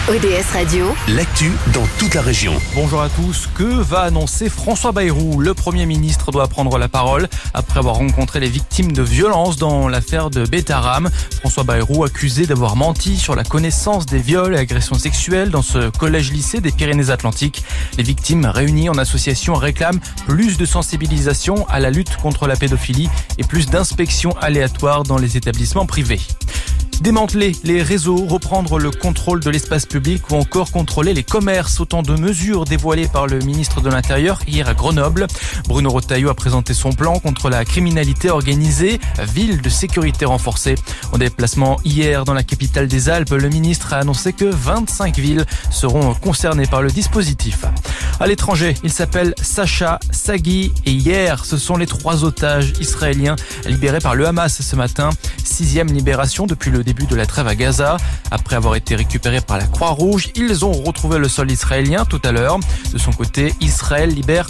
ODS Radio, l'actu dans toute la région. Bonjour à tous. Que va annoncer François Bayrou? Le Premier ministre doit prendre la parole après avoir rencontré les victimes de violences dans l'affaire de Betaram. François Bayrou accusé d'avoir menti sur la connaissance des viols et agressions sexuelles dans ce collège-lycée des Pyrénées-Atlantiques. Les victimes réunies en association réclament plus de sensibilisation à la lutte contre la pédophilie et plus d'inspections aléatoires dans les établissements privés. Démanteler les réseaux, reprendre le contrôle de l'espace public ou encore contrôler les commerces. Autant de mesures dévoilées par le ministre de l'Intérieur hier à Grenoble. Bruno Retailleau a présenté son plan contre la criminalité organisée, ville de sécurité renforcée. En déplacement hier dans la capitale des Alpes, le ministre a annoncé que 25 villes seront concernées par le dispositif. À l'étranger, il s'appelle Sacha, Sagi et Yair. Ce sont les 3 otages israéliens libérés par le Hamas ce matin. 6e libération depuis le début de la trêve à Gaza. Après avoir été récupérés par la Croix-Rouge, ils ont retrouvé le sol israélien tout à l'heure. De son côté, Israël libère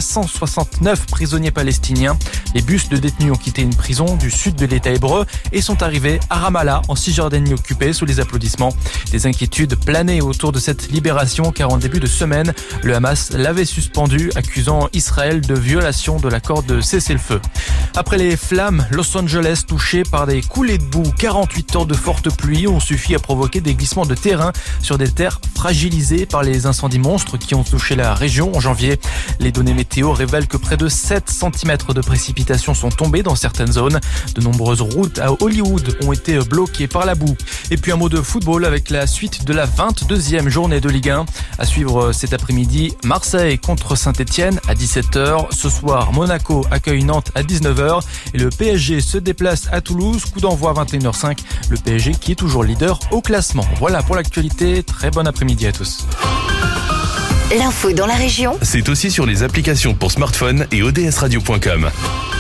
369 prisonniers palestiniens. Les bus de détenus ont quitté une prison du sud de l'État hébreu et sont arrivés à Ramallah, en Cisjordanie occupée, sous les applaudissements. Des inquiétudes planaient autour de cette libération car en début de semaine, le Hamas l'avait suspendu, accusant Israël de violation de l'accord de cessez-le-feu. Après les flammes, Los Angeles touché par des coulées de boue, 48 heures de forte pluie ont suffi à provoquer des glissements de terrain sur des terres fragilisées par les incendies monstres qui ont touché la région en janvier. Les données météo révèlent que près de 7 cm de précipitations sont tombées dans certaines zones. De nombreuses routes à Hollywood ont été bloquées par la boue. Et puis un mot de football avec la suite de la 22e journée de Ligue 1. À suivre cet après-midi, Marseille contre Saint-Etienne à 17h. Ce soir, Monaco accueille Nantes à 19h. Et le PSG se déplace à Toulouse. Coup d'envoi à 21h05. Le PSG qui est toujours leader au classement. Voilà pour l'actualité. Très bon après-midi à tous. l'info dans la région. C'est aussi sur les applications pour smartphone et odsradio.com.